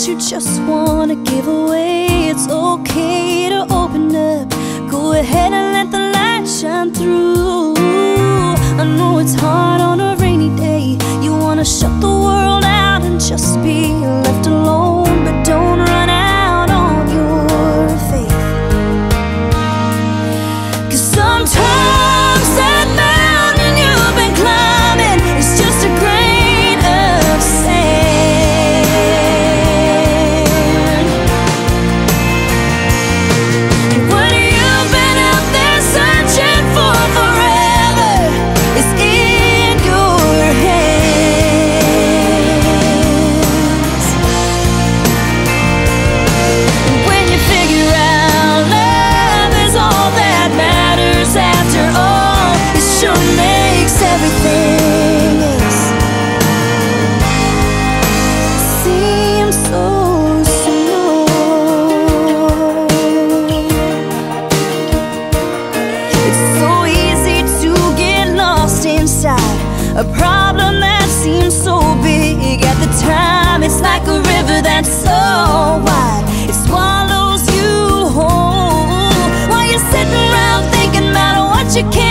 you just wanna give away. It's okay to open up. Go ahead and let the light shine through. I know it's hard on a rainy day. You wanna shut the world out and just be left alone, but don't run out on your faith. 'Cause sometimes that mountain you've been climbing is just a grain of sand. And what you've been out there searching for forever is in your hands. And when you figure out love is all that matters after all, it sure makes everything else seem so small. It's so easy to get lost inside a problem that seems so big at the time. It's like a river that's so wide, it swallows you whole, while you're sitting around thinking about what you can't